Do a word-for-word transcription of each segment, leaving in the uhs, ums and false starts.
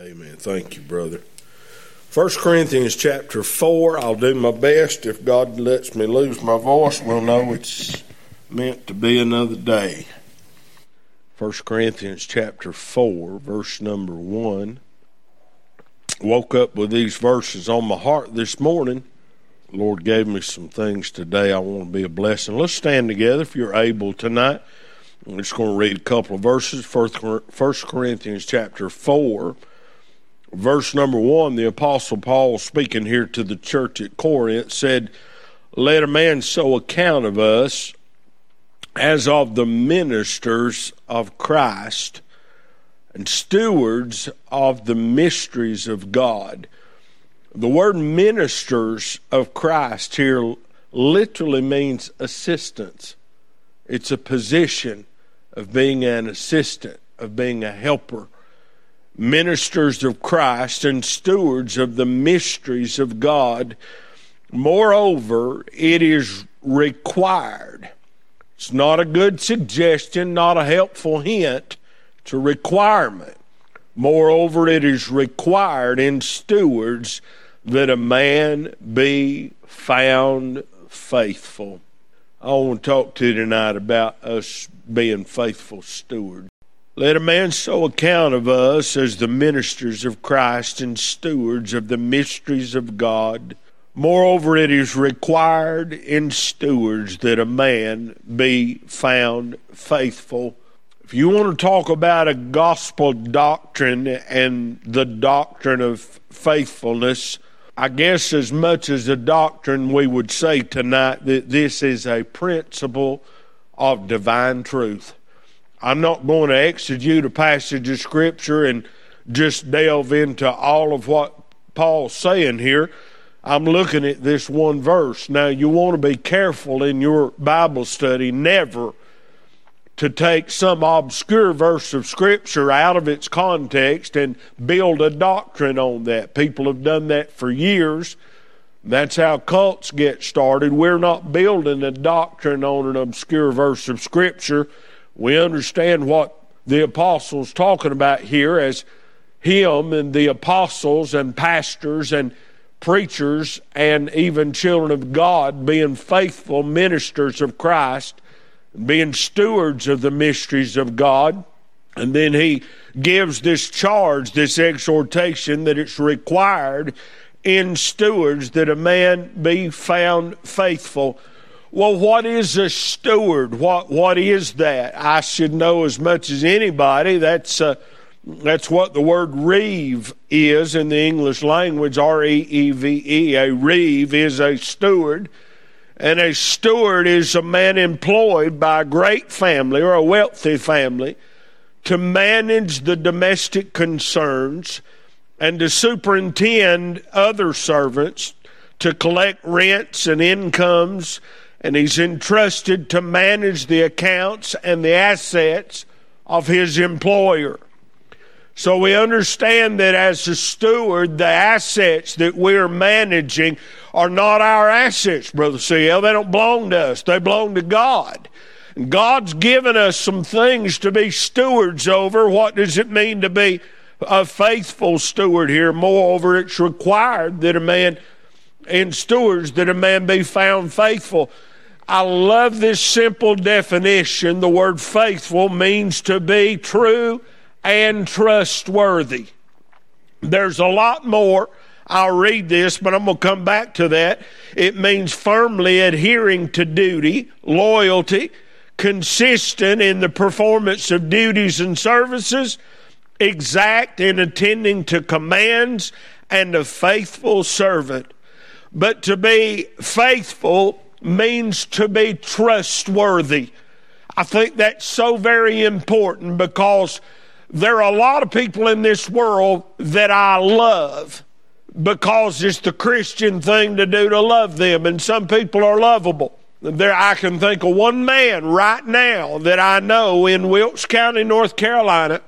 Amen. Thank you, brother. First Corinthians chapter four, I'll do my best. If God lets me lose my voice, we'll know it's meant to be another day. First Corinthians chapter four, verse number one. Woke up with these verses on my heart this morning. The Lord gave me some things today I want to be a blessing. Let's stand together if you're able tonight. I'm just going to read a couple of verses. First Corinthians chapter four. Verse number one, the Apostle Paul, speaking here to the church at Corinth, said, "Let a man so account of us as of the ministers of Christ and stewards of the mysteries of God." The word ministers of Christ here literally means assistants. It's a position of being an assistant, of being a helper. Ministers of Christ and stewards of the mysteries of God. Moreover, it is required. It's not a good suggestion, not a helpful hint. It's a requirement. Moreover, it is required in stewards that a man be found faithful. I want to talk to you tonight about us being faithful stewards. Let a man so account of us as the ministers of Christ and stewards of the mysteries of God. Moreover, it is required in stewards that a man be found faithful. If you want to talk about a gospel doctrine and the doctrine of faithfulness, I guess as much as a doctrine we would say tonight that this is a principle of divine truth. I'm not going to exegete a passage of Scripture and just delve into all of what Paul's saying here. I'm looking at this one verse. Now, you want to be careful in your Bible study never to take some obscure verse of Scripture out of its context and build a doctrine on that. People have done that for years. That's how cults get started. We're not building a doctrine on an obscure verse of Scripture. We understand what the apostle's talking about here as him and the apostles and pastors and preachers and even children of God being faithful ministers of Christ, being stewards of the mysteries of God. And then he gives this charge, this exhortation that it's required in stewards that a man be found faithful. Well, what is a steward? What what is that? I should know as much as anybody. That's uh, that's what the word reeve is in the English language. R E E V E. A reeve is a steward, and a steward is a man employed by a great family or a wealthy family to manage the domestic concerns and to superintend other servants, to collect rents and incomes. And he's entrusted to manage the accounts and the assets of his employer. So we understand that as a steward, the assets that we're managing are not our assets, Brother C L. They don't belong to us. They belong to God. And God's given us some things to be stewards over. What does it mean to be a faithful steward here? Moreover, it's required that a man, in stewards, that a man be found faithful. I love this simple definition. The word faithful means to be true and trustworthy. There's a lot more. I'll read this, but I'm going to come back to that. It means firmly adhering to duty, loyalty, consistent in the performance of duties and services, exact in attending to commands, and a faithful servant. But to be faithful means to be trustworthy. I think that's so very important because there are a lot of people in this world that I love because it's the Christian thing to do to love them, and some people are lovable. There, I can think of one man right now that I know in Wilkes County, North Carolina,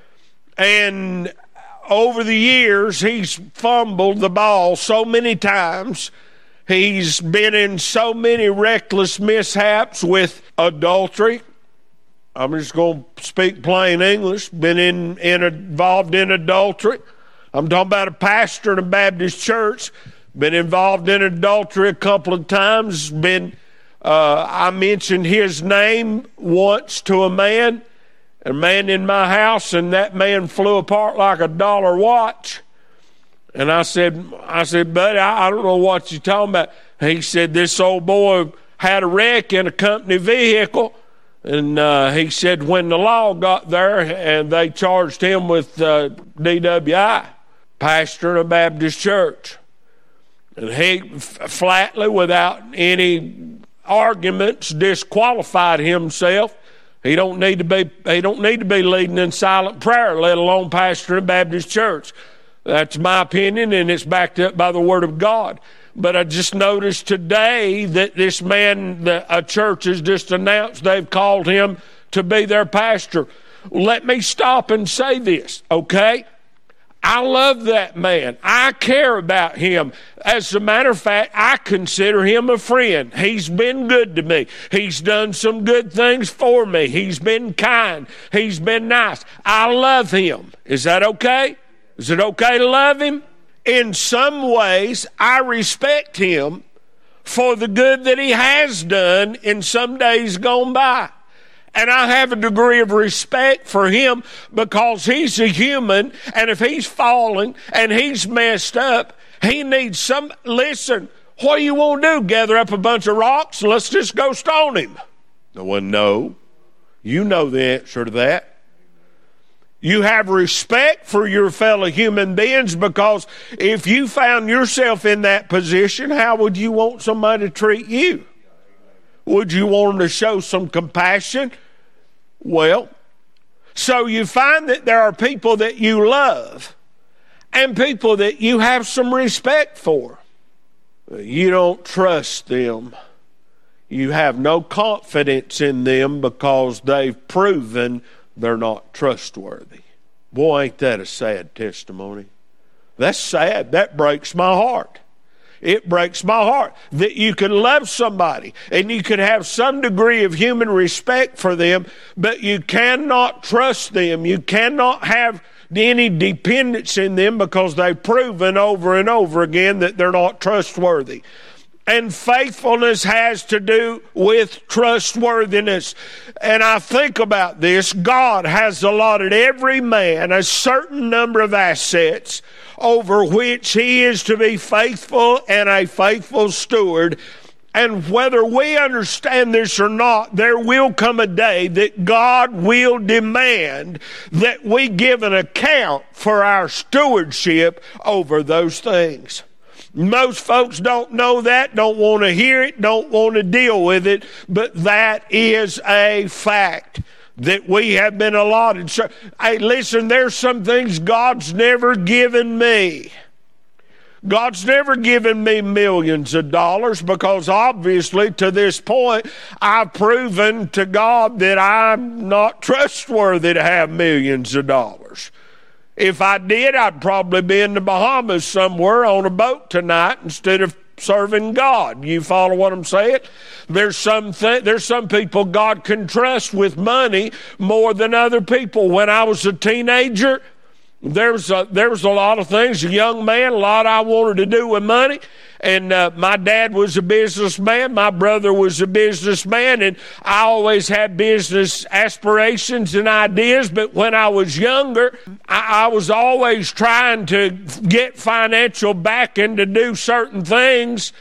and over the years he's fumbled the ball so many times. He's been in so many reckless mishaps with adultery. I'm just going to speak plain English. Been in, in involved in adultery. I'm talking about a pastor in a Baptist church, been involved in adultery a couple of times, been, uh, I mentioned his name once to a man, a man in my house, and that man flew apart like a dollar watch. And I said, I said, buddy, I, I don't know what you're talking about. He said, this old boy had a wreck in a company vehicle. And uh, he said when the law got there and they charged him with uh, D W I, pastor in a Baptist church. And he f- flatly, without any arguments, disqualified himself. He don't need to be, he don't need to be leading in silent prayer, let alone pastor in a Baptist church. That's my opinion, and it's backed up by the Word of God. But I just noticed today that this man, the, a church has just announced they've called him to be their pastor. Let me stop and say this, okay? I love that man. I care about him. As a matter of fact, I consider him a friend. He's been good to me. He's done some good things for me. He's been kind. He's been nice. I love him. Is that okay? Is it okay to love him? In some ways, I respect him for the good that he has done in some days gone by. And I have a degree of respect for him because he's a human, and if he's fallen and he's messed up, he needs some, listen, what do you want to do? Gather up a bunch of rocks and let's just go stone him? No one, no. You know the answer to that. You have respect for your fellow human beings because if you found yourself in that position, how would you want somebody to treat you? Would you want them to show some compassion? Well, so you find that there are people that you love and people that you have some respect for. You don't trust them. You have no confidence in them because they've proven they're not trustworthy. Boy, ain't that a sad testimony. That's sad. That breaks my heart. It breaks my heart that you can love somebody and you can have some degree of human respect for them, but you cannot trust them. You cannot have any dependence in them because they've proven over and over again that they're not trustworthy. And faithfulness has to do with trustworthiness. And I think about this. God has allotted every man a certain number of assets over which he is to be faithful and a faithful steward. And whether we understand this or not, there will come a day that God will demand that we give an account for our stewardship over those things. Most folks don't know that, don't want to hear it, don't want to deal with it, but that is a fact that we have been allotted. So, hey, listen, there's some things God's never given me. God's never given me millions of dollars because obviously to this point I've proven to God that I'm not trustworthy to have millions of dollars. If I did, I'd probably be in the Bahamas somewhere on a boat tonight instead of serving God. You follow what I'm saying? There's some th- there's some people God can trust with money more than other people. When I was a teenager, there was a, there was a lot of things, a young man, a lot I wanted to do with money. And uh, my dad was a businessman. My brother was a businessman. And I always had business aspirations and ideas. But when I was younger, I, I was always trying to get financial backing to do certain things.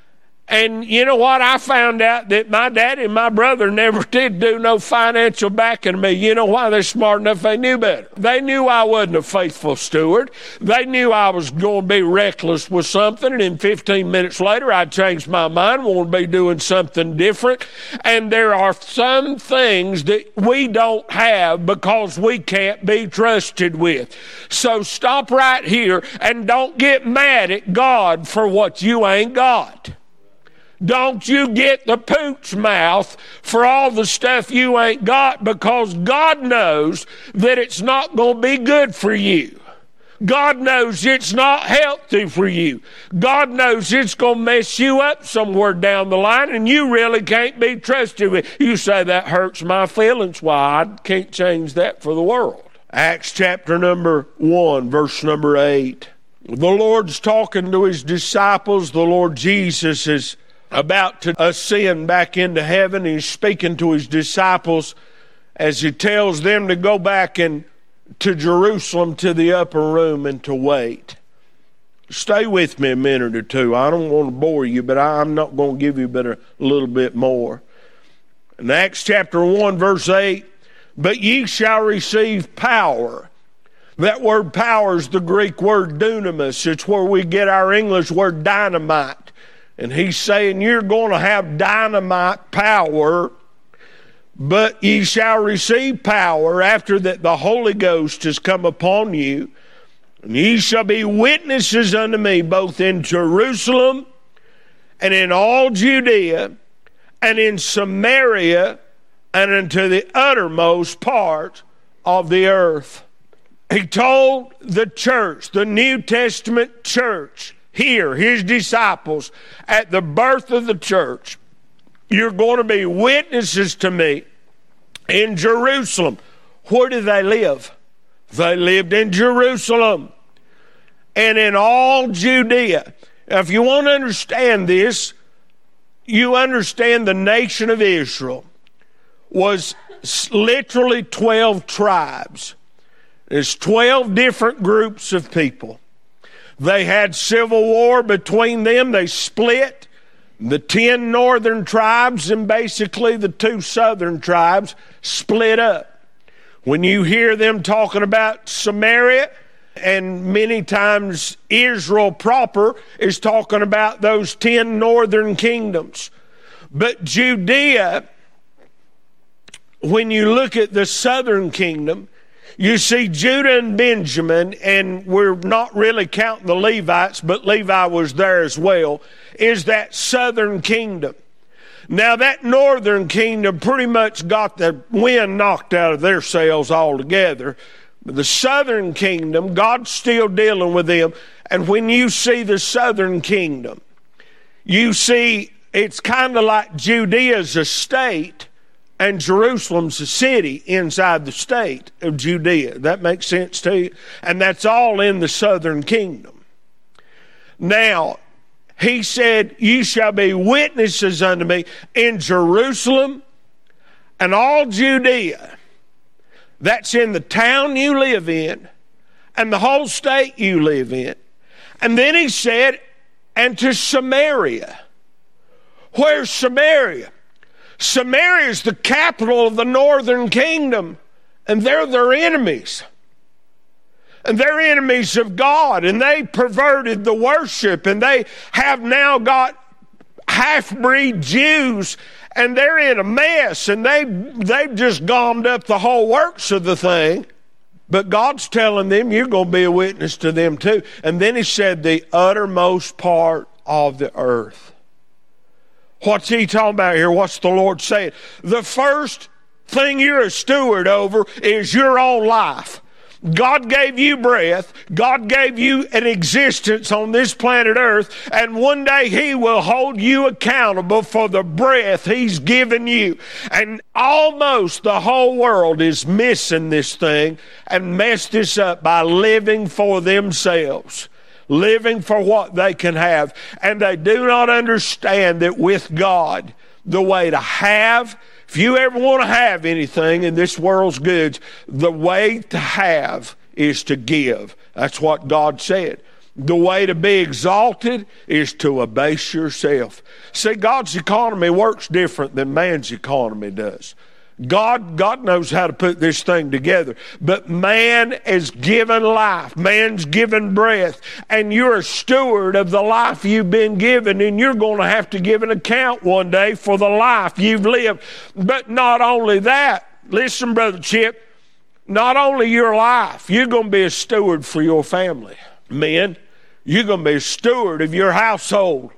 And you know what? I found out that my daddy and my brother never did do no financial backing to me. You know why? They're smart enough. They knew better. They knew I wasn't a faithful steward. They knew I was going to be reckless with something. And then fifteen minutes later, I changed my mind, wanted to be doing something different. And there are some things that we don't have because we can't be trusted with. So stop right here and don't get mad at God for what you ain't got. Don't you get the pooch mouth for all the stuff you ain't got because God knows that it's not going to be good for you. God knows it's not healthy for you. God knows it's going to mess you up somewhere down the line and you really can't be trusted with. You say that hurts my feelings. Why, I can't change that for the world. Acts chapter number one, verse number eight. The Lord's talking to his disciples. The Lord Jesus is about to ascend back into heaven. He's speaking to his disciples as he tells them to go back and to Jerusalem to the upper room and to wait. Stay with me a minute or two. I don't want to bore you, but I'm not going to give you but a little bit more. In Acts chapter one, verse eight, but ye shall receive power. That word power is the Greek word dunamis. It's where we get our English word dynamite. And he's saying you're going to have dynamite power, but ye shall receive power after that the Holy Ghost has come upon you. And ye shall be witnesses unto me both in Jerusalem and in all Judea and in Samaria and unto the uttermost part of the earth. He told the church, the New Testament church, here, his disciples, at the birth of the church, you're going to be witnesses to me in Jerusalem. Where did they live? They lived in Jerusalem and in all Judea. Now, if you want to understand this, you understand the nation of Israel was literally twelve tribes. There's twelve different groups of people. They had civil war between them. They split. The ten northern tribes and basically the two southern tribes split up. When you hear them talking about Samaria, and many times Israel proper is talking about those ten northern kingdoms. But Judea, when you look at the southern kingdom, you see Judah and Benjamin, and we're not really counting the Levites, but Levi was there as well, is that southern kingdom. Now that northern kingdom pretty much got the wind knocked out of their sails altogether. The southern kingdom, God's still dealing with them. And when you see the southern kingdom, you see it's kind of like Judea's a state and Jerusalem's a city inside the state of Judea. That makes sense to you? And that's all in the southern kingdom. Now, he said, ye shall be witnesses unto me in Jerusalem and all Judea. That's in the town you live in and the whole state you live in. And then he said, and to Samaria. Where's Samaria? Samaria is the capital of the northern kingdom, and they're their enemies. And they're enemies of God, and they perverted the worship, and they have now got half-breed Jews, and they're in a mess, and they, they've just gummed up the whole works of the thing. But God's telling them, you're going to be a witness to them too. And then he said, the uttermost part of the earth. What's he talking about here? What's the Lord saying? The first thing you're a steward over is your own life. God gave you breath. God gave you an existence on this planet Earth. And one day he will hold you accountable for the breath he's given you. And almost the whole world is missing this thing and messed this up by living for themselves. Living for what they can have. And they do not understand that with God, the way to have, if you ever want to have anything in this world's goods, the way to have is to give. That's what God said. The way to be exalted is to abase yourself. See, God's economy works different than man's economy does. God, God knows how to put this thing together. But man is given life. Man's given breath. And you're a steward of the life you've been given. And you're going to have to give an account one day for the life you've lived. But not only that, listen, Brother Chip, not only your life, you're going to be a steward for your family. Men, you're going to be a steward of your household.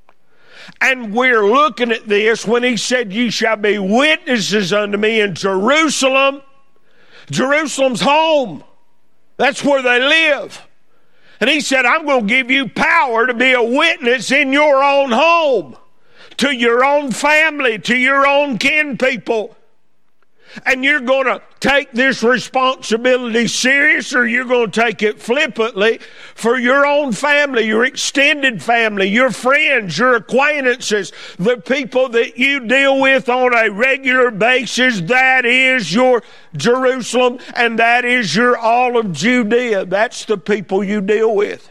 And we're looking at this when he said, ye shall be witnesses unto me in Jerusalem. Jerusalem's home. That's where they live. And he said, I'm going to give you power to be a witness in your own home, to your own family, to your own kin people. And you're going to take this responsibility serious, or you're going to take it flippantly for your own family, your extended family, your friends, your acquaintances, the people that you deal with on a regular basis. That is your Jerusalem, and that is your all of Judea. That's the people you deal with.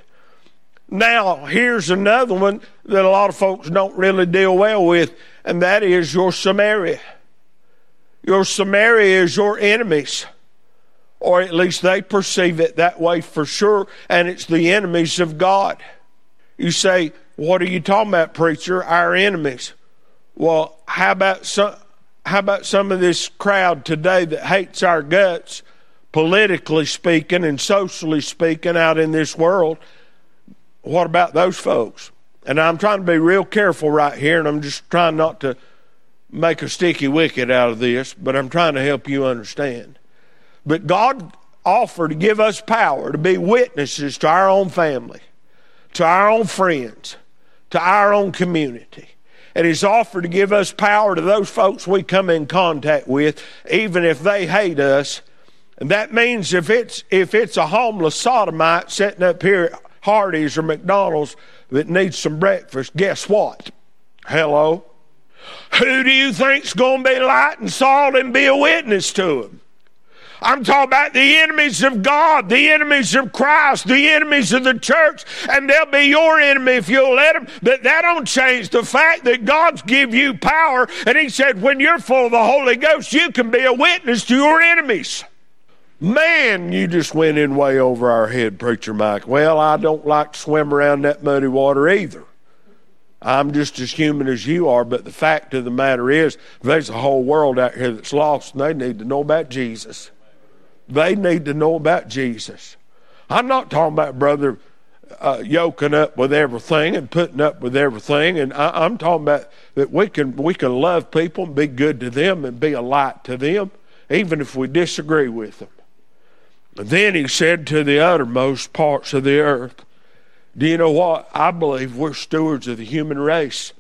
Now, here's another one that a lot of folks don't really deal well with, and that is your Samaria. Your Samaria is your enemies, or at least they perceive it that way for sure, and it's the enemies of God. You say, what are you talking about, preacher? Our enemies. Well, how about some, how about some of this crowd today that hates our guts, politically speaking and socially speaking, out in this world? What about those folks? And I'm trying to be real careful right here, and I'm just trying not to make a sticky wicket out of this, but I'm trying to help you understand. But God offered to give us power to be witnesses to our own family, to our own friends, to our own community. And He's offered to give us power to those folks we come in contact with, even if they hate us. And that means if it's if it's a homeless sodomite sitting up here at Hardee's or McDonald's that needs some breakfast, guess what? Hello? Who do you think's going to be light and salt and be a witness to him? I'm talking about the enemies of God, the enemies of Christ, the enemies of the church, and they'll be your enemy if you'll let them. But that don't change the fact that God's give you power, and He said when you're full of the Holy Ghost, you can be a witness to your enemies. Man, you just went in way over our head, Preacher Mike. Well, I don't like to swim around that muddy water either. I'm just as human as you are, but the fact of the matter is, there's a whole world out here that's lost, and they need to know about Jesus. They need to know about Jesus. I'm not talking about, brother, uh, yoking up with everything and putting up with everything, and I, I'm talking about that we can we can love people and be good to them and be a light to them, even if we disagree with them. And then He said to the uttermost parts of the earth. Do you know what? I believe we're stewards of the human race.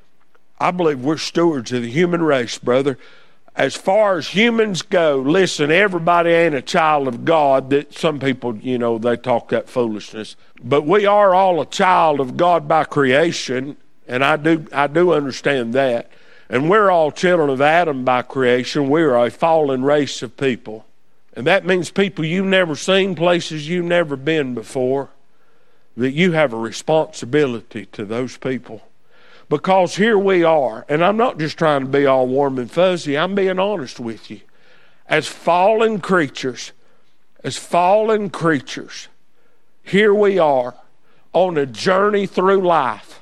I believe we're stewards of the human race, brother. As far as humans go, listen, everybody ain't a child of God. That some people, you know, they talk that foolishness. But we are all a child of God by creation, and I do I do understand that. And we're all children of Adam by creation. We're a fallen race of people. And that means people you've never seen, places you've never been before, that you have a responsibility to those people. Because here we are, and I'm not just trying to be all warm and fuzzy, I'm being honest with you. As fallen creatures, as fallen creatures, here we are on a journey through life.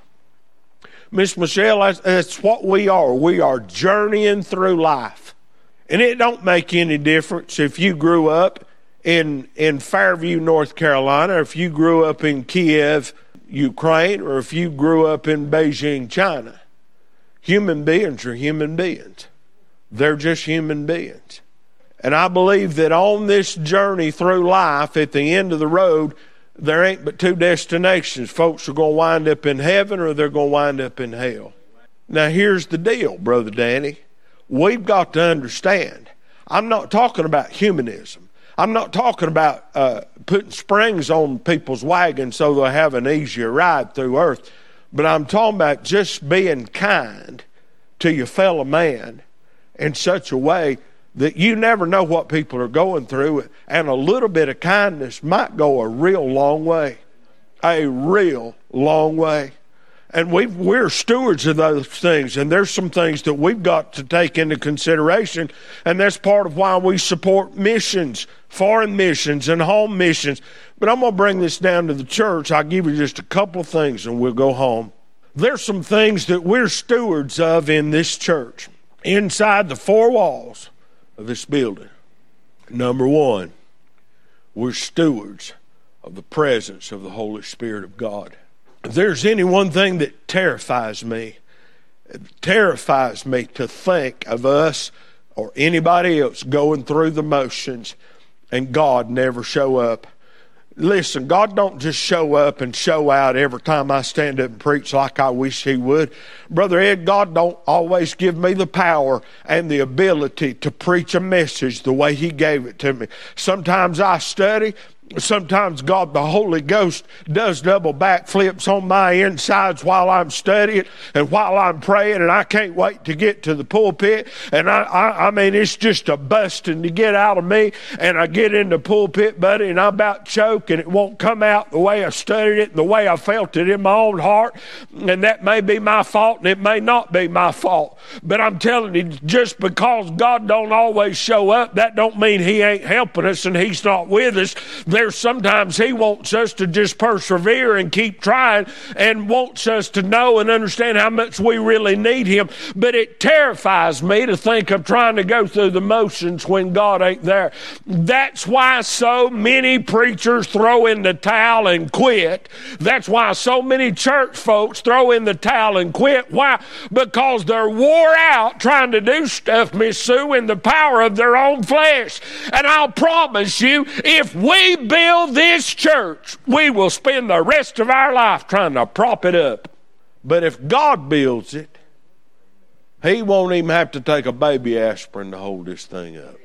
Miss Michelle, that's, that's what we are. We are journeying through life. And it don't make any difference if you grew up in in Fairview, North Carolina, or if you grew up in Kiev, Ukraine, or if you grew up in Beijing, China. Human beings are human beings. They're just human beings. And I believe that on this journey through life, at the end of the road, there ain't but two destinations. Folks are going to wind up in heaven, or they're going to wind up in hell. Now here's the deal, Brother Danny. We've got to understand, I'm not talking about humanism. I'm not talking about uh, putting springs on people's wagons so they'll have an easier ride through earth. But I'm talking about just being kind to your fellow man in such a way that you never know what people are going through. And a little bit of kindness might go a real long way. A real long way. And we've, we're stewards of those things, and there's some things that we've got to take into consideration, and that's part of why we support missions, foreign missions and home missions. But I'm going to bring this down to the church. I'll give you just a couple of things, and we'll go home. There's some things that we're stewards of in this church, inside the four walls of this building. Number one, we're stewards of the presence of the Holy Spirit of God. If there's any one thing that terrifies me, it terrifies me to think of us or anybody else going through the motions and God never show up. Listen, God don't just show up and show out every time I stand up and preach like I wish He would. Brother Ed, God don't always give me the power and the ability to preach a message the way He gave it to me. Sometimes I study. Sometimes God, the Holy Ghost, does double backflips on my insides while I'm studying and while I'm praying, and I can't wait to get to the pulpit. And I, I, I mean, it's just a busting to get out of me. And I get in the pulpit, buddy, and I about choke, and it won't come out the way I studied it, the way I felt it in my own heart. And that may be my fault, and it may not be my fault. But I'm telling you, just because God don't always show up, that don't mean He ain't helping us and He's not with us. There's sometimes He wants us to just persevere and keep trying, and wants us to know and understand how much we really need Him. But it terrifies me to think of trying to go through the motions when God ain't there. That's why so many preachers throw in the towel and quit. That's why so many church folks throw in the towel and quit. Why? Because they're wore out trying to do stuff, Miss Sue, in the power of their own flesh. And I'll promise you, if we build this church, we will spend the rest of our life trying to prop it up. But if God builds it, He won't even have to take a baby aspirin to hold this thing up.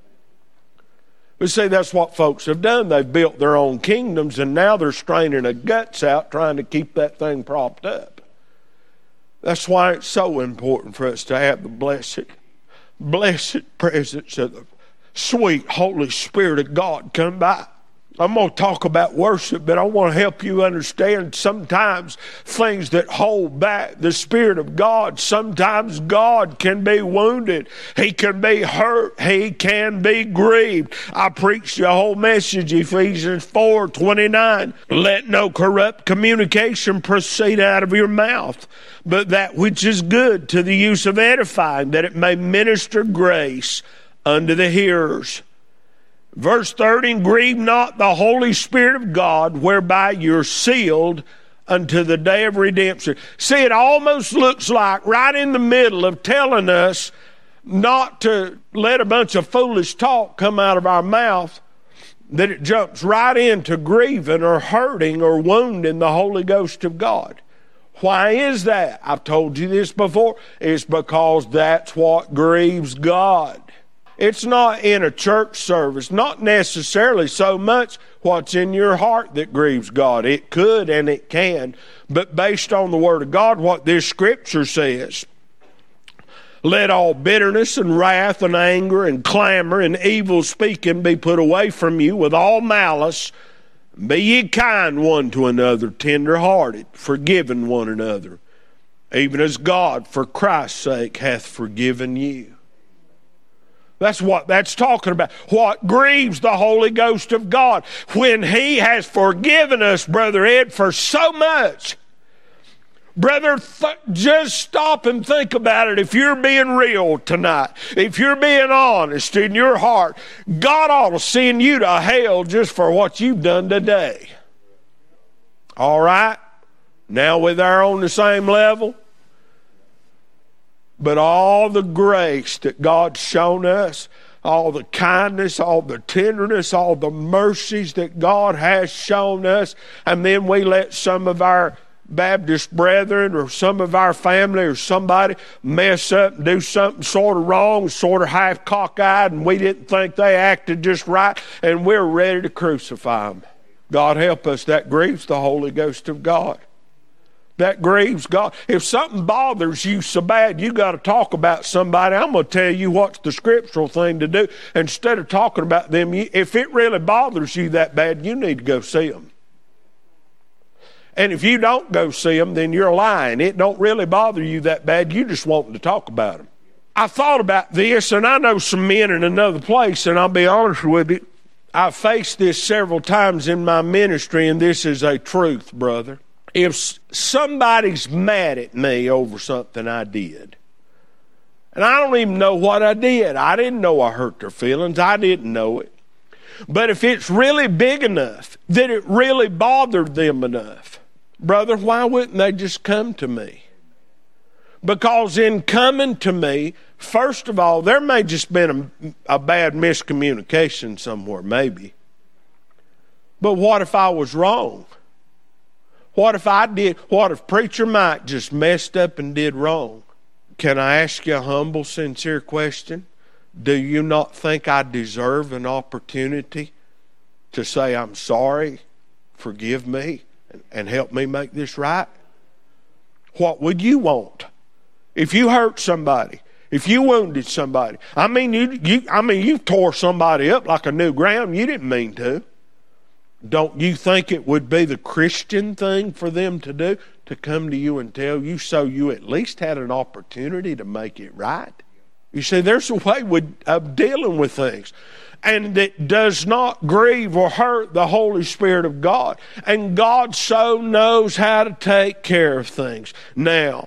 But see, that's what folks have done. They've built their own kingdoms, and now they're straining their guts out trying to keep that thing propped up. That's why it's so important for us to have the blessed, blessed presence of the sweet Holy Spirit of God come by. I'm going to talk about worship, but I want to help you understand sometimes things that hold back the Spirit of God. Sometimes God can be wounded. He can be hurt. He can be grieved. I preached the whole message, Ephesians four twenty-nine. Let no corrupt communication proceed out of your mouth, but that which is good to the use of edifying, that it may minister grace unto the hearers. Verse thirty, grieve not the Holy Spirit of God, whereby you're sealed unto the day of redemption. See, it almost looks like right in the middle of telling us not to let a bunch of foolish talk come out of our mouth, that it jumps right into grieving or hurting or wounding the Holy Ghost of God. Why is that? I've told you this before. It's because that's what grieves God. It's not in a church service, not necessarily so much what's in your heart that grieves God. It could and it can, but based on the Word of God, what this Scripture says, let all bitterness and wrath and anger and clamor and evil speaking be put away from you with all malice. Be ye kind one to another, tender-hearted, forgiving one another, even as God for Christ's sake hath forgiven you. That's what that's talking about. What grieves the Holy Ghost of God when He has forgiven us, Brother Ed, for so much. Brother, th- just stop and think about it. If you're being real tonight, if you're being honest in your heart, God ought to send you to hell just for what you've done today. All right? Now we're there on the same level. But all the grace that God's shown us, all the kindness, all the tenderness, all the mercies that God has shown us, and then we let some of our Baptist brethren or some of our family or somebody mess up and do something sort of wrong, sort of half cockeyed, and we didn't think they acted just right, and we're ready to crucify them. God help us, that grieves the Holy Ghost of God. That grieves God. If something bothers you so bad, you got to talk about somebody. I'm going to tell you what's the scriptural thing to do. Instead of talking about them, if it really bothers you that bad, you need to go see them. And if you don't go see them, then you're lying. It don't really bother you that bad. You just wanting to talk about them. I thought about this, and I know some men in another place, and I'll be honest with you, I've faced this several times in my ministry, and this is a truth, brother. If somebody's mad at me over something I did, and I don't even know what I did. I didn't know I hurt their feelings. I didn't know it. But if it's really big enough that it really bothered them enough, brother, why wouldn't they just come to me? Because in coming to me, first of all, there may just been a, a bad miscommunication somewhere, maybe. But what if I was wrong? What if I did, what if Preacher Mike just messed up and did wrong? Can I ask you a humble, sincere question? Do you not think I deserve an opportunity to say, I'm sorry, forgive me, and help me make this right? What would you want? If you hurt somebody, if you wounded somebody, I mean, you, you, I mean, you tore somebody up like a new ground you didn't mean to. Don't you think it would be the Christian thing for them to do, to come to you and tell you so you at least had an opportunity to make it right? You see, there's a way of dealing with things, and it does not grieve or hurt the Holy Spirit of God. And God so knows how to take care of things. Now,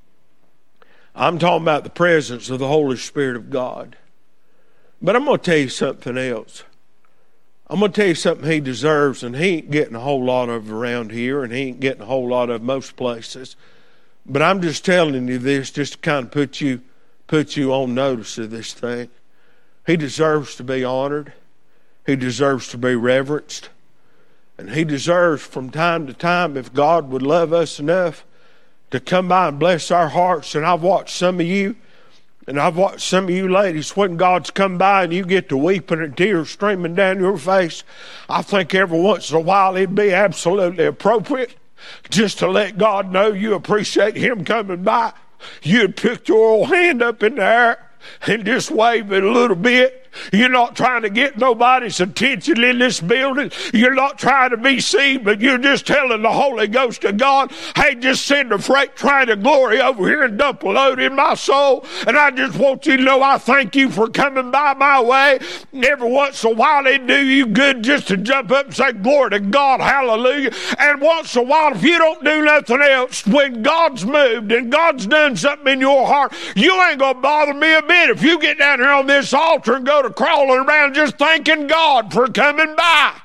I'm talking about the presence of the Holy Spirit of God. But I'm going to tell you something else. I'm going to tell you something he deserves, and he ain't getting a whole lot of around here, and he ain't getting a whole lot of most places. But I'm just telling you this just to kind of put you, put you on notice of this thing. He deserves to be honored. He deserves to be reverenced. And he deserves from time to time, if God would love us enough, to come by and bless our hearts. And I've watched some of you, and I've watched some of you ladies, when God's come by and you get to weeping and tears streaming down your face, I think every once in a while it'd be absolutely appropriate just to let God know you appreciate him coming by. You'd pick your old hand up in the air and just wave it a little bit. You're not trying to get nobody's attention in this building. You're not trying to be seen, but you're just telling the Holy Ghost of God, hey, just send a freight train of glory over here and dump a load in my soul. And I just want you to know I thank you for coming by my way. Every once in a while it do you good just to jump up and say, glory to God, hallelujah. And once in a while, if you don't do nothing else, when God's moved and God's done something in your heart, you ain't going to bother me a bit if you get down here on this altar and go to crawling around just thanking God for coming by.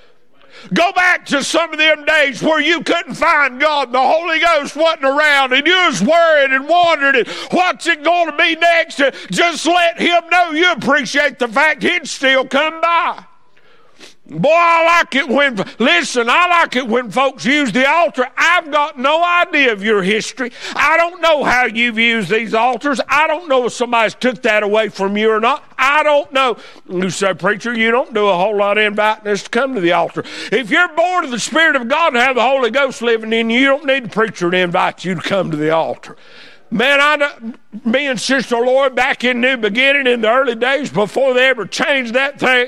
Go back to some of them days where you couldn't find God, the Holy Ghost wasn't around, and you was worried and wondering, and what's it going to be next? Just let him know you appreciate the fact he'd still come by. Boy, I like it when, listen, I like it when folks use the altar. I've got no idea of your history. I don't know how you've used these altars. I don't know if somebody's took that away from you or not. I don't know. You say, preacher, you don't do a whole lot of inviting us to come to the altar. If you're born of the Spirit of God and have the Holy Ghost living in you, you don't need the preacher to invite you to come to the altar. Man, I, me and Sister Lloyd back in New Beginning in the early days before they ever changed that thing,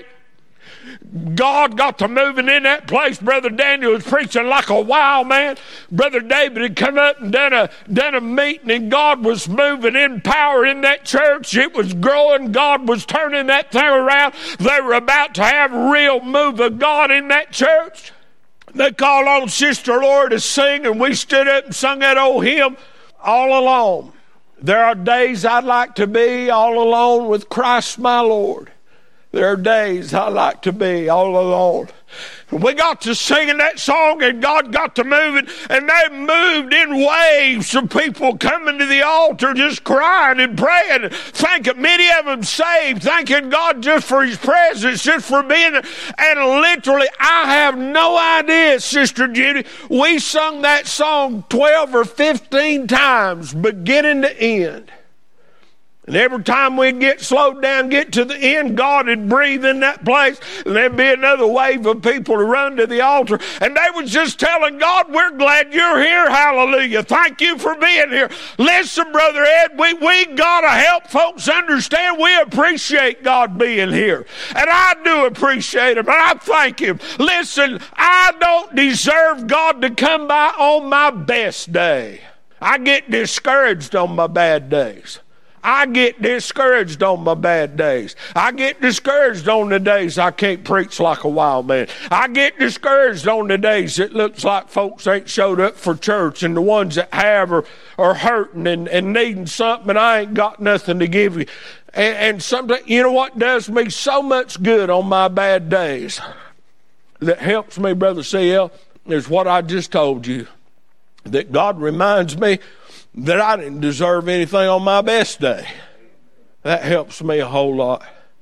God got to moving in that place. Brother Daniel was preaching like a wild man. Brother David had come up and done a, done a meeting, and God was moving in power in that church. It was growing. God was turning that thing around. They were about to have a real move of God in that church. They called on Sister Laura to sing, and we stood up and sung that old hymn, All Alone. There are days I'd like to be all alone with Christ my Lord. There are days I like to be all alone. We got to singing that song, and God got to moving, and they moved in waves of people coming to the altar just crying and praying, thanking, many of them saved, thanking God just for his presence, just for being there. And literally, I have no idea, Sister Judy, we sung that song twelve or fifteen times, beginning to end. And every time we'd get slowed down, get to the end, God would breathe in that place, and there'd be another wave of people to run to the altar. And they was just telling God, we're glad you're here, hallelujah. Thank you for being here. Listen, Brother Ed, we, we got to help folks understand we appreciate God being here. And I do appreciate him, and I thank him. Listen, I don't deserve God to come by on my best day. I get discouraged on my bad days. I get discouraged on my bad days. I get discouraged on the days I can't preach like a wild man. I get discouraged on the days it looks like folks ain't showed up for church, and the ones that have are, are hurting and, and needing something, and I ain't got nothing to give you. And, and sometimes, you know what does me so much good on my bad days that helps me, Brother C L, is what I just told you, that God reminds me that I didn't deserve anything on my best day. That helps me a whole lot.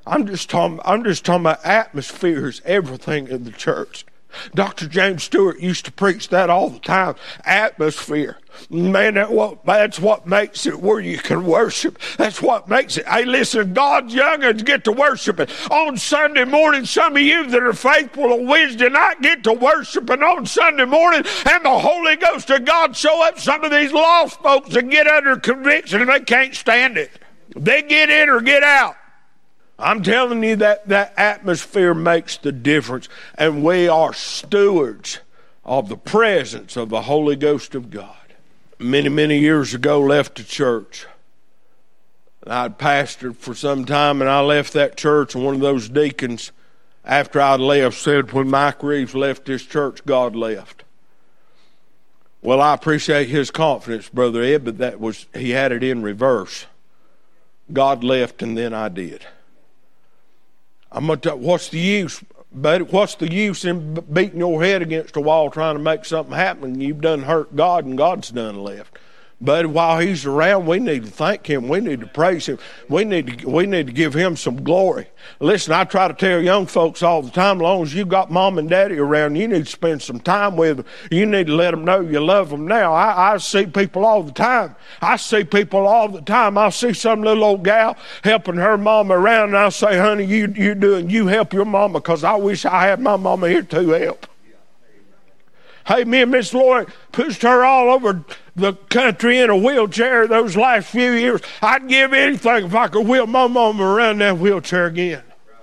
I'm just talking, I'm just talking about atmosphere is everything in the church. Doctor James Stewart used to preach that all the time. Atmosphere. Man, that what, that's what makes it where you can worship. That's what makes it. Hey, listen, God's young'uns get to worshiping. On Sunday morning, some of you that are faithful on Wednesday night get to worshiping on Sunday morning, and the Holy Ghost of God show up. Some of these lost folks that get under conviction and they can't stand it. They get in or get out. I'm telling you that that atmosphere makes the difference, and we are stewards of the presence of the Holy Ghost of God. Many, many years ago, left the church. I'd pastored for some time, and I left that church, and one of those deacons, after I'd left, said, when Mike Reeves left this church, God left. Well, I appreciate his confidence, Brother Ed, but that was, he had it in reverse. God left, and then I did. I'm gonna tell, what's the use, buddy? What's the use in beating your head against a wall trying to make something happen? You've done hurt God, and God's done left. But while he's around, we need to thank him. We need to praise him. We need to we need to give him some glory. Listen, I try to tell young folks all the time, as long as you've got mom and daddy around, you need to spend some time with them. You need to let them know you love them now. I, I see people all the time. I see people all the time. I'll see some little old gal helping her mama around, and I'll say, honey, you, you doing, you help your mama, because I wish I had my mama here to help. Hey, me and Miss Lori pushed her all over the country in a wheelchair those last few years. I'd give anything if I could wheel my mama around that wheelchair again.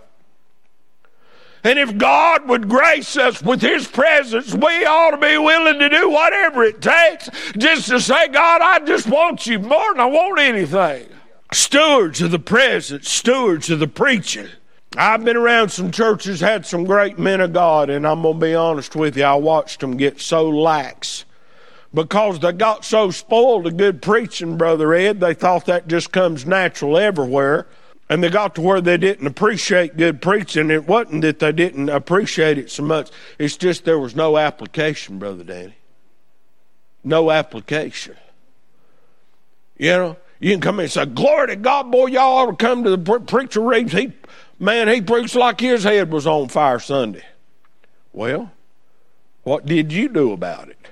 And if God would grace us with his presence, we ought to be willing to do whatever it takes just to say, God, I just want you more than I want anything. Stewards of the presence, stewards of the preaching. I've been around some churches, had some great men of God, and I'm going to be honest with you, I watched them get so lax because they got so spoiled of good preaching, Brother Ed. They thought that just comes natural everywhere, and they got to where they didn't appreciate good preaching. It wasn't that they didn't appreciate it so much. It's just there was no application, Brother Danny. No application. You know, you can come in and say, glory to God, boy, y'all ought to come to the pre- preacher Reeves. He Man, he preached like his head was on fire Sunday. Well, what did you do about it?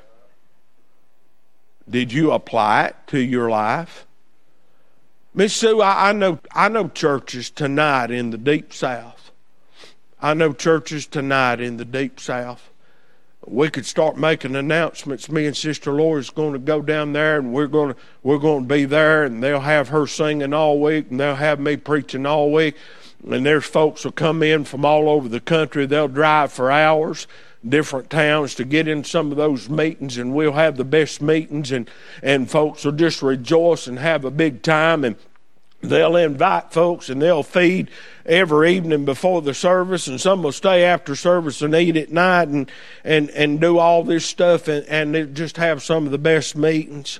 Did you apply it to your life? Miss Sue, I, I know I know churches tonight in the Deep South. I know churches tonight in the Deep South. We could start making announcements. Me and Sister Laura's going to go down there, and we're going to we're going to be there, and they'll have her singing all week, and they'll have me preaching all week. And there's folks will come in from all over the country. They'll drive for hours, different towns, to get in some of those meetings, and we'll have the best meetings, and, and folks will just rejoice and have a big time, and they'll invite folks, and they'll feed every evening before the service, and some will stay after service and eat at night and, and, and do all this stuff, and, and they just have some of the best meetings.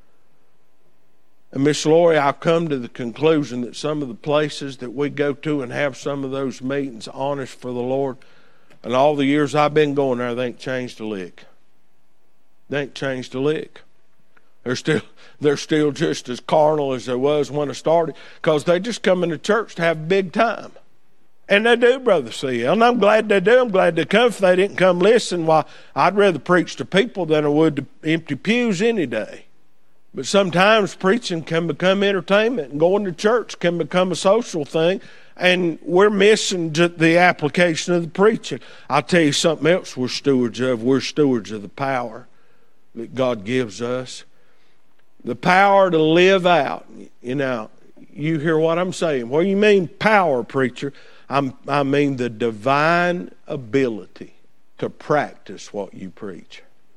And Miss Lori, I've come to the conclusion that some of the places that we go to and have some of those meetings, honest for the Lord, and all the years I've been going there, they ain't changed a lick. They ain't changed a lick. They're still they're still just as carnal as they was when I started, because they just come into church to have a big time. And they do, Brother C L, and I'm glad they do. I'm glad they come. If they didn't come listen, why, I'd rather preach to people than I would to empty pews any day. But sometimes preaching can become entertainment, and going to church can become a social thing, and we're missing the application of the preaching. I'll tell you something else we're stewards of. We're stewards of the power that God gives us. The power to live out. You know, you hear what I'm saying. What do you mean power, preacher? I'm, I mean the divine ability to practice what you preach.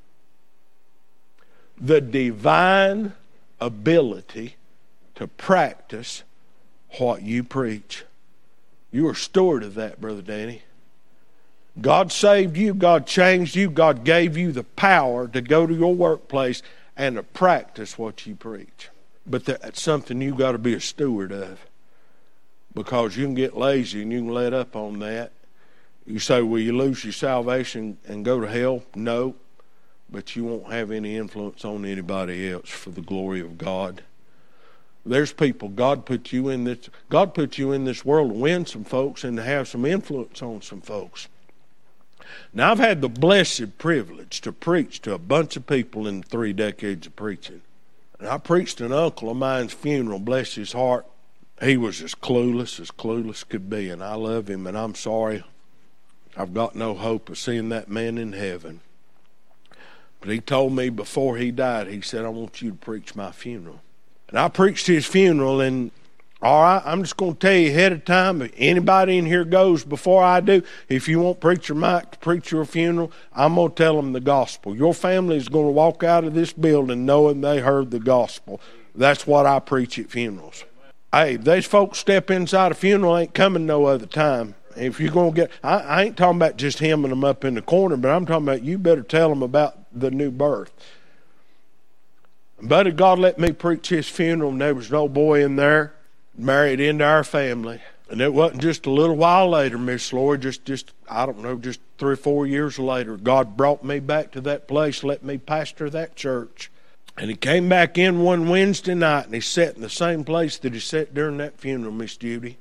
The divine ability to practice what you preach. You are steward of that, Brother Danny. God saved you. God changed you. God gave you the power to go to your workplace and to practice what you preach. But that's something you've got to be a steward of, because you can get lazy and you can let up on that. You say, will you lose your salvation and go to hell? No. But you won't have any influence on anybody else for the glory of God. There's people, God put you in this, God put you in this world to win some folks and to have some influence on some folks. Now, I've had the blessed privilege to preach to a bunch of people in three decades of preaching. And I preached an uncle of mine's funeral, bless his heart. He was as clueless as clueless could be, and I love him, and I'm sorry. I've got no hope of seeing that man in heaven. But he told me before he died, he said, I want you to preach my funeral. And I preached his funeral, and all right, I'm just going to tell you ahead of time, if anybody in here goes before I do, if you want Preacher Mike to preach your funeral, I'm going to tell them the gospel. Your family is going to walk out of this building knowing they heard the gospel. That's what I preach at funerals. Hey, these folks step inside a funeral, ain't coming no other time. If you're going to get, I, I ain't talking about just hemming them up in the corner, but I'm talking about you better tell them about the new birth. Buddy, God let me preach his funeral, and there was no boy in there, married into our family. And it wasn't just a little while later, Miss Lori, just, just, I don't know, just three or four years later, God brought me back to that place, let me pastor that church. And he came back in one Wednesday night, and he sat in the same place that he sat during that funeral, Miss Judy.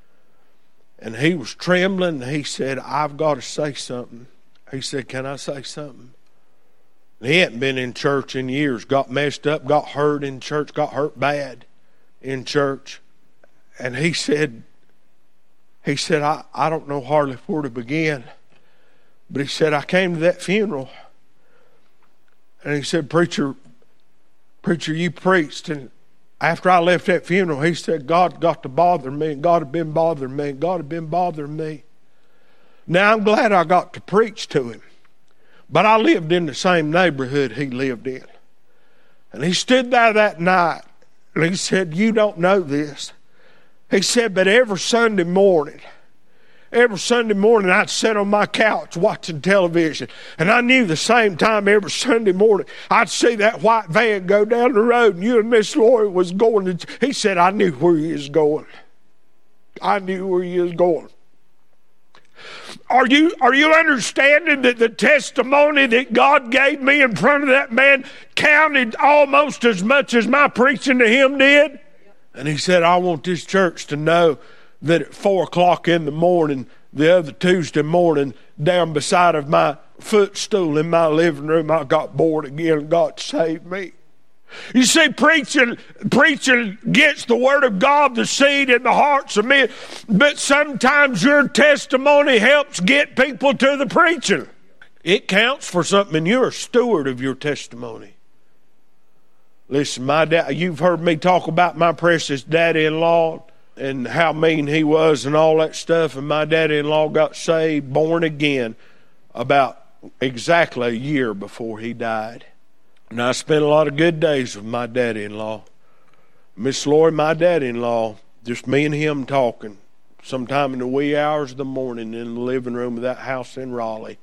And he was trembling, and he said, I've got to say something. He said, can I say something? And he hadn't been in church in years, got messed up, got hurt in church, got hurt bad in church. And he said, he said, I, I don't know hardly where to begin. But he said, I came to that funeral. And he said, Preacher, Preacher, you preached. And after I left that funeral, he said, God got to bother me. And God had been bothering me. And God had been bothering me. Now, I'm glad I got to preach to him. But I lived in the same neighborhood he lived in. And he stood there that night. And he said, you don't know this. He said, but every Sunday morning, every Sunday morning I'd sit on my couch watching television. And I knew the same time every Sunday morning I'd see that white van go down the road and you and Miss Lori was going. To, he said, I knew where he was going. I knew where he was going. Are you, are you understanding that the testimony that God gave me in front of that man counted almost as much as my preaching to him did? And he said, I want this church to know that at four o'clock in the morning, the other Tuesday morning, down beside of my footstool in my living room, I got bored again and God saved me. You see, preaching, preaching gets the word of God, the seed in the hearts of men. But sometimes your testimony helps get people to the preaching. It counts for something, and you're a steward of your testimony. Listen, my dad, you've heard me talk about my precious daddy-in-law and how mean he was and all that stuff. And my daddy-in-law got saved, born again, about exactly a year before he died. And I spent a lot of good days with my daddy-in-law. Miss Lori, my daddy-in-law, just me and him talking, sometime in the wee hours of the morning in the living room of that house in Raleigh.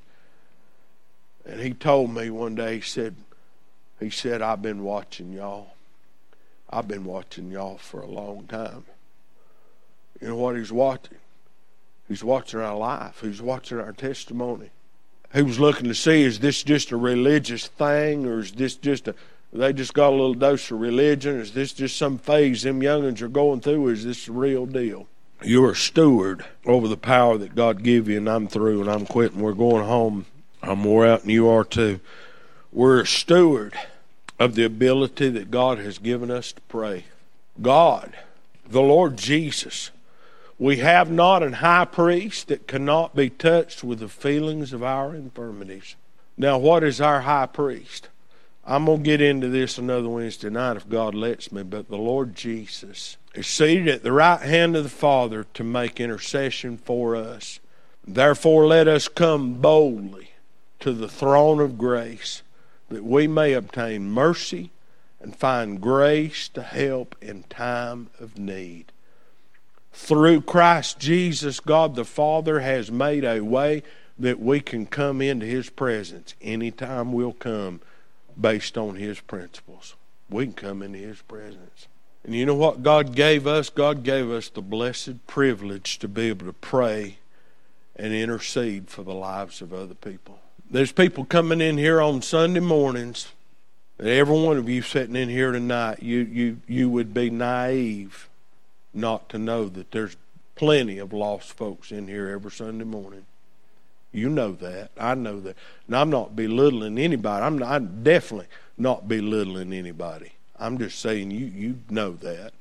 And he told me one day, he said, he said, I've been watching y'all. I've been watching y'all for a long time. You know what he's watching? He's watching our life. He's watching our testimony. He was looking to see, is this just a religious thing, or is this just a, they just got a little dose of religion, or is this just some phase them young'uns are going through, or is this the real deal? You're a steward over the power that God gave you, and I'm through, and I'm quitting. We're going home. I'm more out than you are too. We're a steward of the ability that God has given us to pray. God, the Lord Jesus, we have not an high priest that cannot be touched with the feelings of our infirmities. Now, what is our high priest? I'm going to get into this another Wednesday night if God lets me, but the Lord Jesus is seated at the right hand of the Father to make intercession for us. Therefore, let us come boldly to the throne of grace, that we may obtain mercy and find grace to help in time of need. Through Christ Jesus, God the Father has made a way that we can come into His presence anytime we'll come based on His principles. We can come into His presence. And you know what God gave us? God gave us the blessed privilege to be able to pray and intercede for the lives of other people. There's people coming in here on Sunday mornings that every one of you sitting in here tonight, you, you, you would be naive not to know that there's plenty of lost folks in here every Sunday morning. You know that. I know that. And I'm not belittling anybody. I'm, not, I'm definitely not belittling anybody. I'm just saying you, you know that.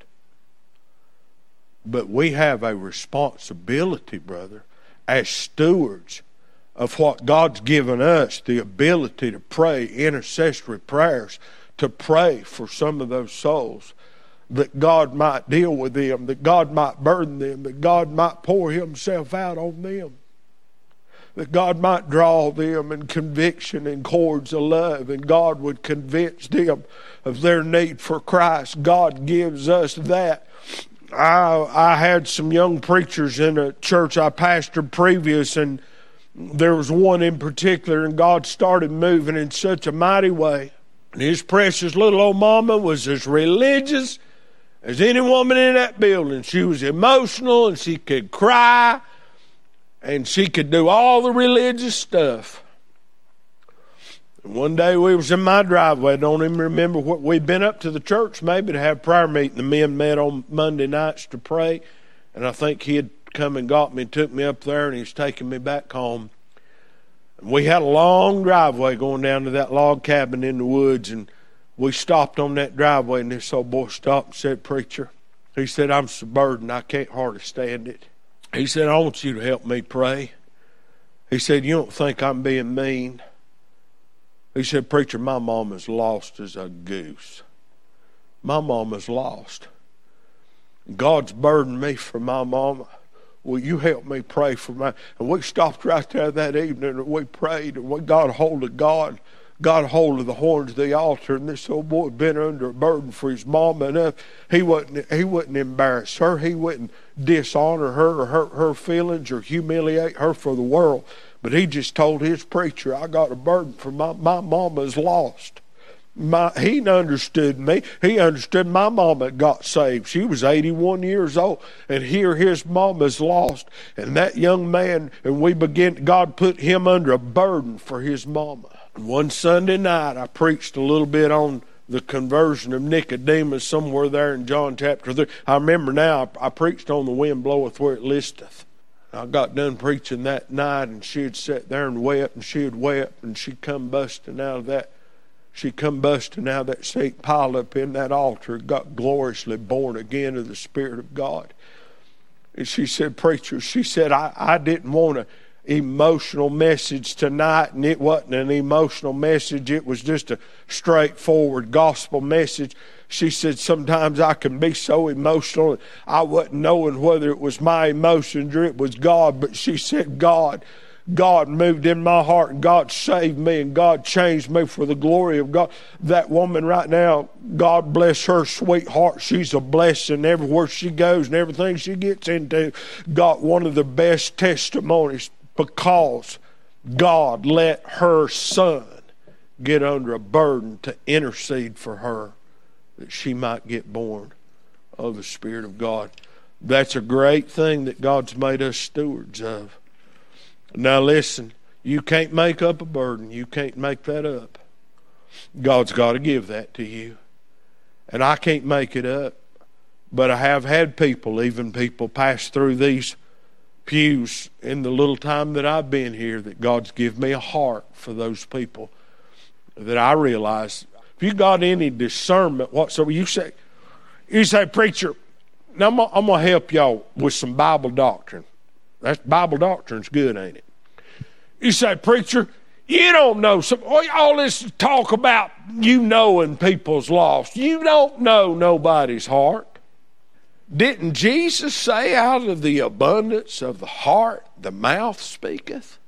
But we have a responsibility, brother, as stewards of what God's given us, the ability to pray intercessory prayers, to pray for some of those souls, that God might deal with them, that God might burden them, that God might pour himself out on them, that God might draw them in conviction and cords of love, and God would convince them of their need for Christ. God gives us that. I, I had some young preachers in a church I pastored previous, and there was one in particular, and God started moving in such a mighty way. And his precious little old mama was as religious as any woman in that building. She was emotional, and she could cry, and she could do all the religious stuff. And one day we was in my driveway. I don't even remember what we'd been up to the church maybe to have prayer meeting. The men met on Monday nights to pray, and I think he had come and got me and took me up there, and he was taking me back home. And we had a long driveway going down to that log cabin in the woods, and we stopped on that driveway, and this old boy stopped and said, "Preacher," he said, "I'm so burdened, I can't hardly stand it." He said, "I want you to help me pray." He said, "You don't think I'm being mean?" He said, "Preacher, my mama's lost as a goose. My mama's lost. God's burdened me for my mama. Will you help me pray for my..." And we stopped right there that evening, and we prayed, and we got a hold of God, got a hold of the horns of the altar, and this old boy had been under a burden for his mama enough. He wouldn't, he wouldn't embarrass her. He wouldn't dishonor her or hurt her feelings or humiliate her for the world. But he just told his preacher, "I got a burden for my, my mama's lost." My, he understood me. He understood my mama got saved. She was eighty-one years old. And here his mama's lost. And that young man, and we began, God put him under a burden for his mama. And one Sunday night, I preached a little bit on the conversion of Nicodemus somewhere there in John chapter three. I remember now, I preached on "The wind bloweth where it listeth." I got done preaching that night, and she had sat there and wept, and she had wept, and she come busting out of that, she come busting out of that seat, piled up in that altar, got gloriously born again of the Spirit of God. And she said, "Preacher," she said, I, I didn't want an emotional message tonight, and it wasn't an emotional message. It was just a straightforward gospel message. She said, "Sometimes I can be so emotional, and I wasn't knowing whether it was my emotions or it was God." But she said, God, God moved in my heart, and God saved me, and God changed me for the glory of God. That woman right now, God bless her sweet heart. She's a blessing everywhere she goes, and everything she gets into got one of the best testimonies, because God let her son get under a burden to intercede for her, that she might get born of the Spirit of God. That's a great thing that God's made us stewards of. Now listen, you can't make up a burden. You can't make that up. God's got to give that to you. And I can't make it up. But I have had people, even people, pass through these pews in the little time that I've been here, that God's given me a heart for those people, that I realize, if you got any discernment whatsoever, you say, you say, "Preacher, now I'm, I'm going to help y'all with some Bible doctrine." That's Bible doctrine's good, ain't it? You say, "Preacher, you don't know some, all this talk about you knowing people's lost. You don't know nobody's heart. Didn't Jesus say, out of the abundance of the heart, the mouth speaketh?"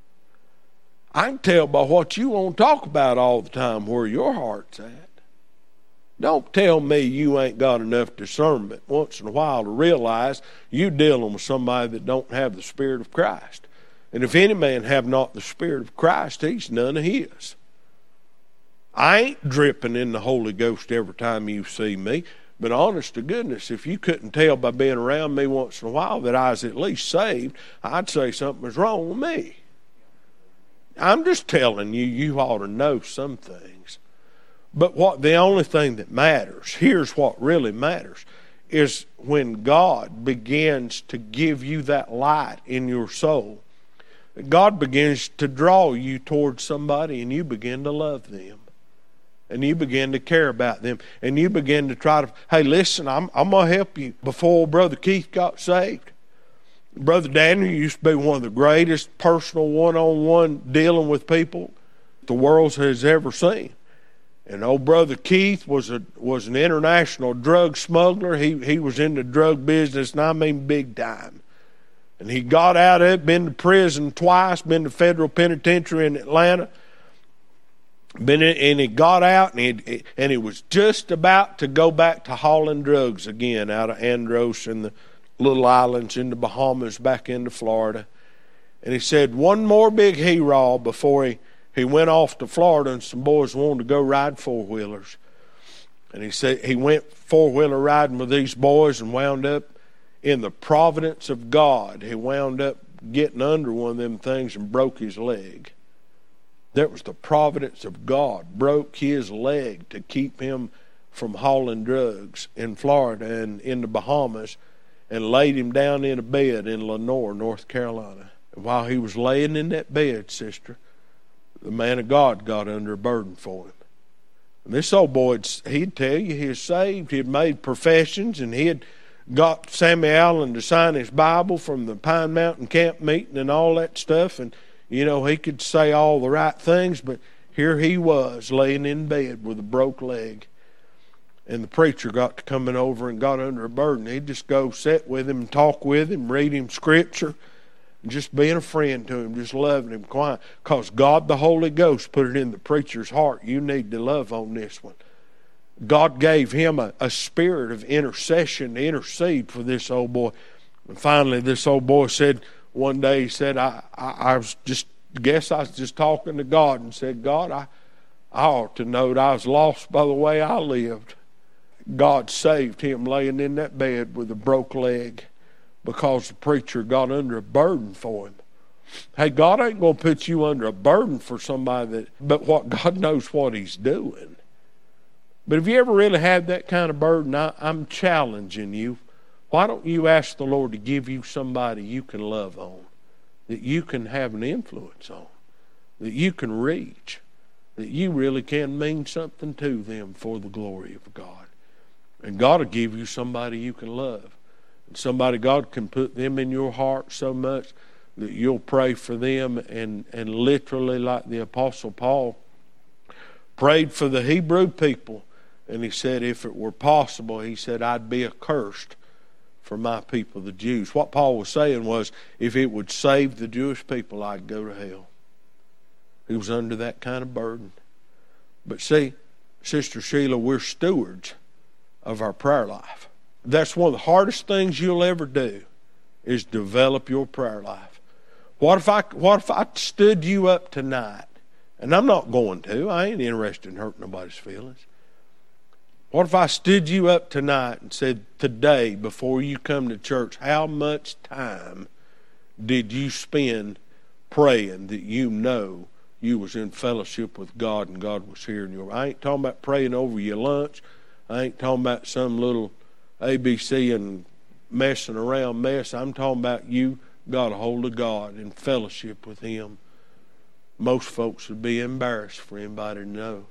I can tell by what you want to talk about all the time where your heart's at. Don't tell me you ain't got enough discernment once in a while to realize you dealing with somebody that don't have the Spirit of Christ. And if any man have not the Spirit of Christ, he's none of his. I ain't dripping in the Holy Ghost every time you see me. But honest to goodness, if you couldn't tell by being around me once in a while that I was at least saved, I'd say something was wrong with me. I'm just telling you, you ought to know some things. But what the only thing that matters, here's what really matters, is when God begins to give you that light in your soul. God begins to draw you towards somebody and you begin to love them. And you begin to care about them. And you begin to try to, hey, listen, I'm, I'm going to help you. Before Brother Keith got saved, Brother Daniel used to be one of the greatest personal one-on-one dealing with people the world has ever seen. And old Brother Keith was a was an international drug smuggler. He he was in the drug business, and I mean big time. And he got out of it, been to prison twice, been to federal penitentiary in Atlanta. Been in, and he got out, and he and he was just about to go back to hauling drugs again out of Andros and the little islands in the Bahamas back into Florida. And he said one more big hee-raw before he, he went off to Florida, and some boys wanted to go ride four-wheelers. And he said he went four-wheeler riding with these boys and wound up in the providence of God. He wound up getting under one of them things and broke his leg. That was the providence of God. Broke his leg to keep him from hauling drugs in Florida and in the Bahamas, and laid him down in a bed in Lenore, North Carolina. And while he was laying in that bed, sister, the man of God got under a burden for him. And this old boy, he'd tell you he was saved. He had made professions, and he had got Sammy Allen to sign his Bible from the Pine Mountain camp meeting and all that stuff. And, you know, he could say all the right things, but here he was laying in bed with a broke leg. And the preacher got to coming over and got under a burden. He'd just go sit with him and talk with him, read him scripture, and just being a friend to him, just loving him quiet. Because God the Holy Ghost put it in the preacher's heart. You need to love on this one. God gave him a, a spirit of intercession to intercede for this old boy. And finally, this old boy said, one day he said, I, I, I was just, guess I was just talking to God and said, God, I, I ought to know that I was lost by the way I lived. God saved him laying in that bed with a broke leg because the preacher got under a burden for him. Hey, God ain't going to put you under a burden for somebody that, but what God knows what he's doing. But have you ever really had that kind of burden? I, I'm challenging you. Why don't you ask the Lord to give you somebody you can love on, that you can have an influence on, that you can reach, that you really can mean something to them for the glory of God. And God will give you somebody you can love. And somebody, God can put them in your heart so much that you'll pray for them. And, and literally, like the Apostle Paul prayed for the Hebrew people. And he said, if it were possible, he said, I'd be accursed for my people, the Jews. What Paul was saying was, if it would save the Jewish people, I'd go to hell. He was under that kind of burden. But see, Sister Sheila, we're stewards of our prayer life. That's one of the hardest things you'll ever do, is develop your prayer life. What if I what if I stood you up tonight? And I'm not going to. I ain't interested in hurting nobody's feelings. What if I stood you up tonight and said, today, before you come to church, how much time did you spend praying that you know you was in fellowship with God and God was hearing you? I ain't talking about praying over your lunch. I ain't talking about some little A B C and messing around mess. I'm talking about you got a hold of God and fellowship with him. Most folks would be embarrassed for anybody to know.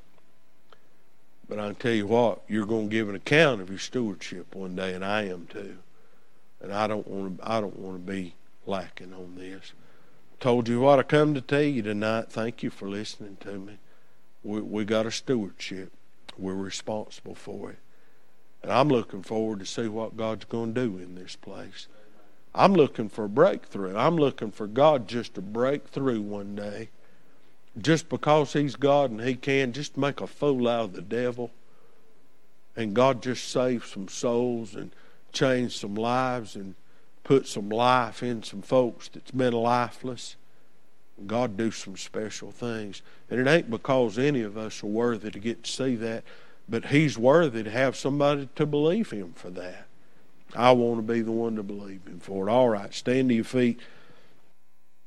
But I can tell you what, you're going to give an account of your stewardship one day, and I am too. And I don't want to I don't want to be lacking on this. Told you what I come to tell you tonight. Thank you for listening to me. We we got a stewardship. We're responsible for it. And I'm looking forward to see what God's going to do in this place. I'm looking for a breakthrough. I'm looking for God just to break through one day. Just because he's God and he can just make a fool out of the devil. And God just save some souls and change some lives and put some life in some folks that's been lifeless. God do some special things. And it ain't because any of us are worthy to get to see that, but he's worthy to have somebody to believe him for that. I want to be the one to believe him for it. All right, stand to your feet.